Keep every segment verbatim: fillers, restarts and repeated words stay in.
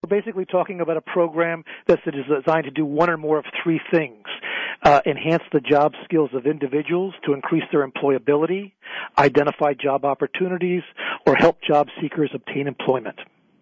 basically talking about a program that's designed to do one or more of three things. Uh, enhance the job skills of individuals to increase their employability, identify job opportunities, or help job seekers obtain employment.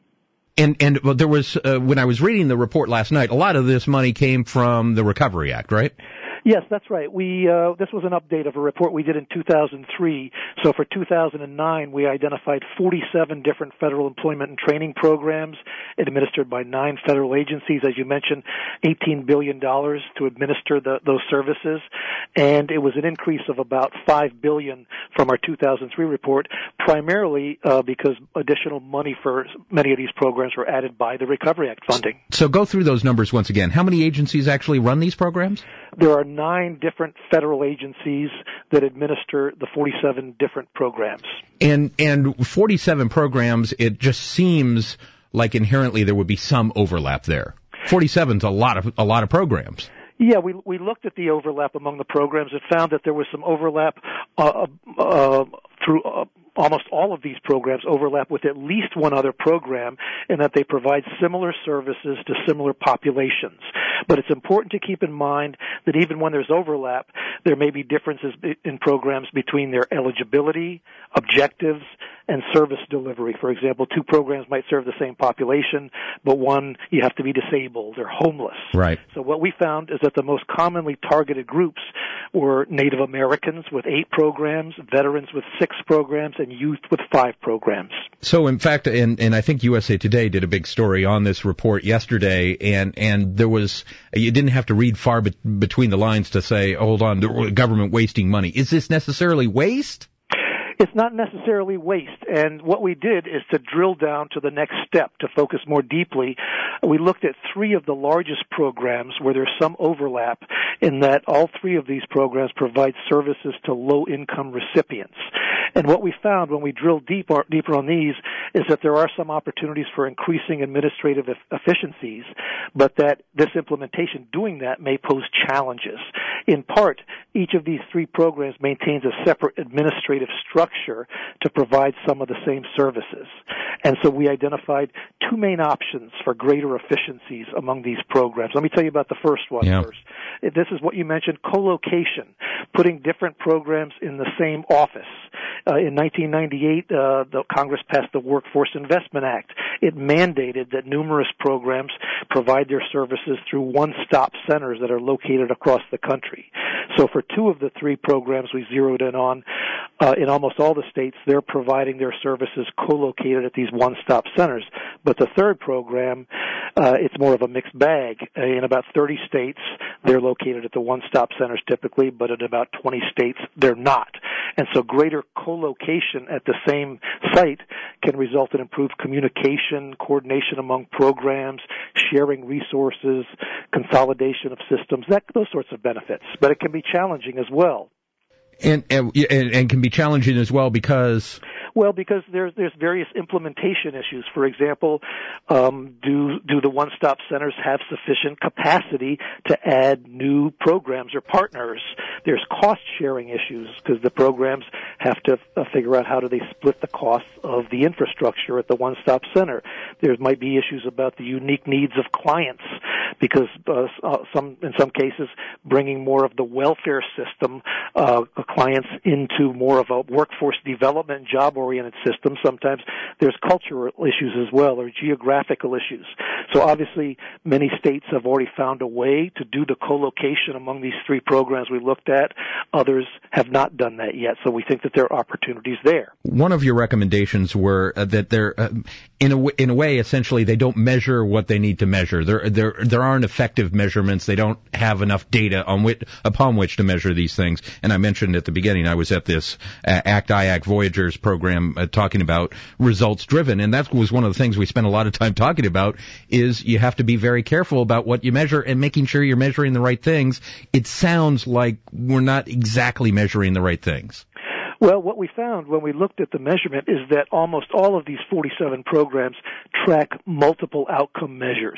And, and well, there was, uh, when I was reading the report last night, a lot of this money came from the Recovery Act, right? Yes, that's right. We uh, this was an update of a report we did in two thousand three. So for two thousand nine, we identified forty-seven different federal employment and training programs administered by nine federal agencies. As you mentioned, eighteen billion dollars to administer the, those services, and it was an increase of about five billion dollars from our two thousand three report, primarily uh, because additional money for many of these programs were added by the Recovery Act funding. So go through those numbers once again. How many agencies actually run these programs? There are nine different federal agencies that administer the forty-seven different programs. And and forty-seven programs, it just seems like inherently there would be some overlap there. forty-seven's a lot of a lot of programs. Yeah, we we looked at the overlap among the programs and found that there was some overlap uh, uh, through uh, almost all of these programs overlap with at least one other program, and that they provide similar services to similar populations. But it's important to keep in mind that even when there's overlap, there may be differences in programs between their eligibility, objectives, and service delivery. For example, two programs might serve the same population, but one, you have to be disabled or homeless. Right. So what we found is that the most commonly targeted groups were Native Americans with eight programs, veterans with six programs, and youth with five programs. So, in fact, and, and I think U S A Today did a big story on this report yesterday, and, and there was, you didn't have to read far be- between the lines to say, hold on, the government wasting money. Is this necessarily waste? It's not necessarily waste, and what we did is to drill down to the next step to focus more deeply. We looked at three of the largest programs where there's some overlap in that all three of these programs provide services to low-income recipients. And what we found when we drilled deeper, deeper on these is that there are some opportunities for increasing administrative efficiencies, but that this implementation doing that may pose challenges. In part, each of these three programs maintains a separate administrative structure to provide some of the same services. And so we identified two main options for greater efficiencies among these programs. Let me tell you about the first one yeah. first. This is what you mentioned, co-location, putting different programs in the same office. Uh, in nineteen ninety-eight, uh, the Congress passed the Workforce Investment Act. It mandated that numerous programs provide their services through one-stop centers that are located across the country. So for two of the three programs we zeroed in on, uh, in almost all the states, they're providing their services co-located at these one-stop centers. But the third program, uh, it's more of a mixed bag. In about thirty states, they're located at the one-stop centers typically, but in about twenty states, they're not. And so greater co-location at the same site can result in improved communication, coordination among programs, sharing resources, consolidation of systems, that, those sorts of benefits. But it can be challenging as well. And, and, and can be challenging as well because... Well, because there's there's various implementation issues. For example, um, do do the one-stop centers have sufficient capacity to add new programs or partners? There's cost-sharing issues because the programs have to uh, figure out how do they split the costs of the infrastructure at the one-stop center. There might be issues about the unique needs of clients because uh, some in some cases bringing more of the welfare system uh, clients into more of a workforce development job oriented system. Sometimes there's cultural issues as well, or geographical issues. So obviously many states have already found a way to do the co-location among these three programs we looked at. Others have not done that yet, so we think that there are opportunities there. One of your recommendations were uh, that they're, uh, in a w- in a way, essentially, they don't measure what they need to measure. There there there aren't effective measurements. They don't have enough data on which, upon which to measure these things. And I mentioned at the beginning, I was at this uh, ACT-I A C Voyagers program uh, talking about results driven, and that was one of the things we spent a lot of time talking about, is you have to be very careful about what you measure and making sure you're measuring the right things. It sounds like we're not exactly measuring the right things. Well, what we found when we looked at the measurement is that almost all of these forty-seven programs track multiple outcome measures.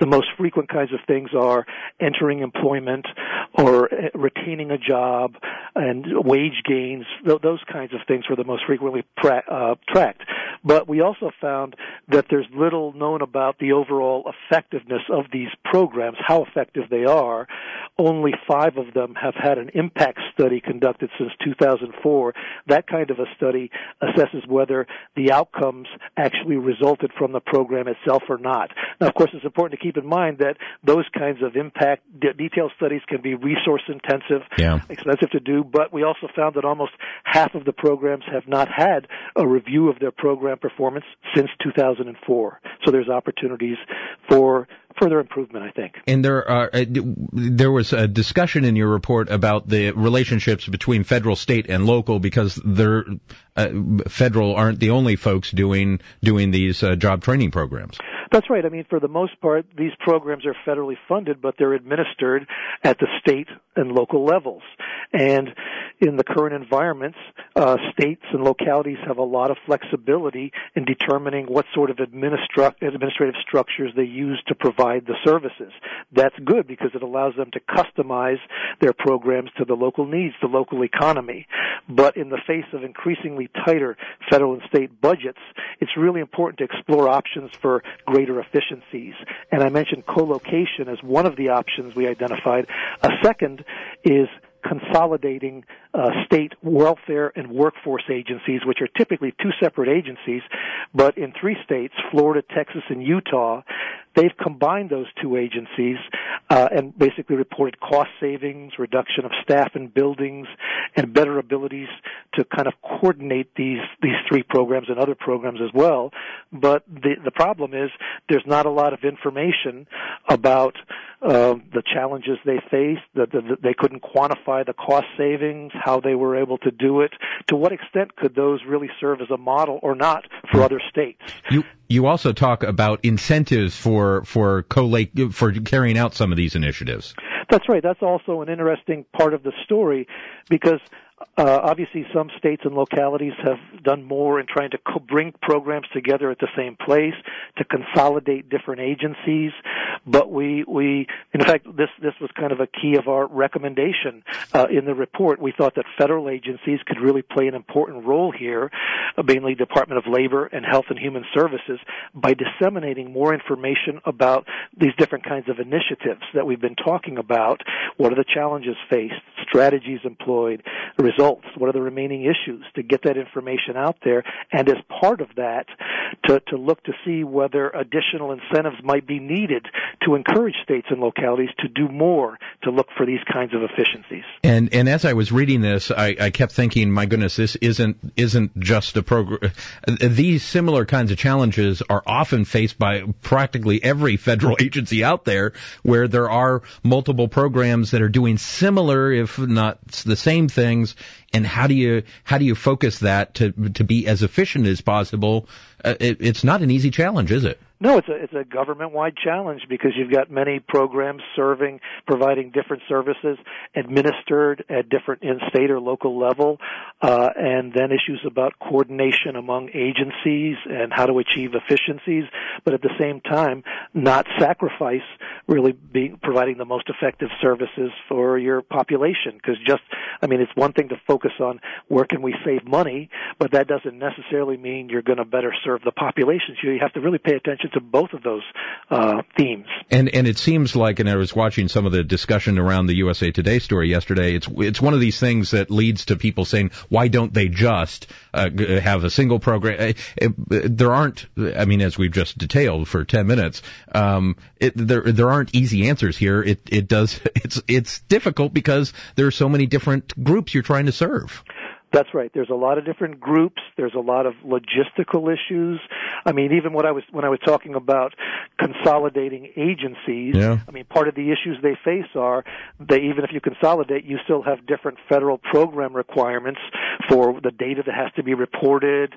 The most frequent kinds of things are entering employment or retaining a job and wage gains. Those kinds of things were the most frequently pra- uh, tracked. But we also found that there's little known about the overall effectiveness of these programs, how effective they are. Only five of them have had an impact study conducted since two thousand four. That kind of a study assesses whether the outcomes actually resulted from the program itself or not. Now, of course, it's important to keep in mind that those kinds of impact de- detailed studies can be resource intensive, yeah. expensive to do, but we also found that almost half of the programs have not had a review of their program performance since two thousand four. So there's opportunities for further improvement, I think. And there are uh, there was a discussion in your report about the relationships between federal, state, and local, because they're uh, federal aren't the only folks doing doing these uh, job training programs. That's right. I mean, for the most part, these programs are federally funded, but they're administered at the state and local levels. And in the current environments, uh, states and localities have a lot of flexibility in determining what sort of administra- administrative structures they use to provide the services. That's good because it allows them to customize their programs to the local needs, the local economy. But in the face of increasingly tighter federal and state budgets, it's really important to explore options for greater efficiencies. And I mentioned co-location as one of the options we identified. A second is consolidating uh, state welfare and workforce agencies, which are typically two separate agencies, but in three states, Florida, Texas, and Utah, they've combined those two agencies uh, and basically reported cost savings, reduction of staff in buildings, and better abilities to kind of coordinate these these three programs and other programs as well. But the the problem is there's not a lot of information about uh, the challenges they faced. That the, the, they couldn't quantify the cost savings, how they were able to do it. To what extent could those really serve as a model or not for other states? You you also talk about incentives for for collate for carrying out some of these initiatives. That's right. That's also an interesting part of the story because Uh, obviously, some states and localities have done more in trying to co- bring programs together at the same place, to consolidate different agencies. But we, we, in fact, this this was kind of a key of our recommendation uh, in the report. We thought that federal agencies could really play an important role here, uh, mainly Department of Labor and Health and Human Services, by disseminating more information about these different kinds of initiatives that we've been talking about. What are the challenges faced, strategies employed, results, what are the remaining issues, to get that information out there, and as part of that, to, to look to see whether additional incentives might be needed to encourage states and localities to do more to look for these kinds of efficiencies. And and as I was reading this, I, I kept thinking, my goodness, this isn't isn't just a program. These similar kinds of challenges are often faced by practically every federal agency out there, where there are multiple programs that are doing similar, if not the same things. And how do you how do you focus that to to be as efficient as possible? Uh, it, it's not an easy challenge, is it? No, it's a it's a government-wide challenge because you've got many programs serving, providing different services, administered at different in state or local level, uh, and then issues about coordination among agencies and how to achieve efficiencies, but at the same time not sacrifice really being providing the most effective services for your population. Because just, I mean, it's one thing to focus on where can we save money, but that doesn't necessarily mean you're going to better serve the population. So you have to really pay attention to both of those uh, themes. And and it seems like, and I was watching some of the discussion around the U S A Today story yesterday, it's it's one of these things that leads to people saying, why don't they just uh, have a single program? It, it, there aren't, I mean, as we've just detailed for ten minutes, um, it, there there aren't easy answers here. It it does, it's it's difficult because there are so many different groups you're trying to serve. That's right. There's a lot of different groups. There's a lot of logistical issues. I mean, even what I was when I was talking about consolidating agencies, yeah. I mean, part of the issues they face are that even if you consolidate, you still have different federal program requirements for the data that has to be reported,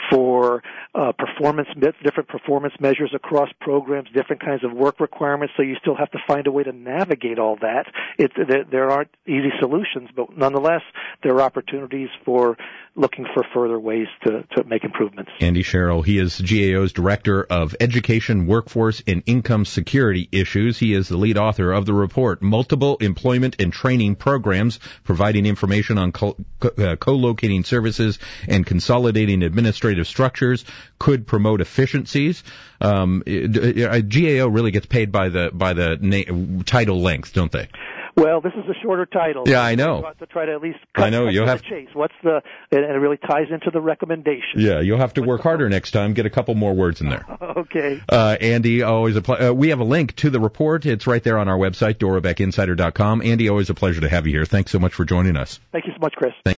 for uh, performance, different performance measures across programs, different kinds of work requirements. So you still have to find a way to navigate all that. It, there aren't easy solutions, but nonetheless, there are opportunities for looking for further ways to, to make improvements. Andy Sherrill, he is G A O's Director of Education, Workforce, Workforce and Income Security Issues. He is the lead author of the report, Multiple Employment and Training Programs, providing information on co- uh, co-locating services and consolidating administrative structures could promote efficiencies. Um, G A O really gets paid by the by the na- title length, don't they? Well, this is a shorter title. Yeah, I know. You have to try to at least cut, I know. cut You'll to have the chase. What's the? And it really ties into the recommendation. Yeah, you'll have to What's work harder next time. Get a couple more words in there. Okay. Uh, Andy, always a ple- uh, we have a link to the report. It's right there on our website, dora beck insider dot com. Andy, always a pleasure to have you here. Thanks so much for joining us. Thank you so much, Chris. Thank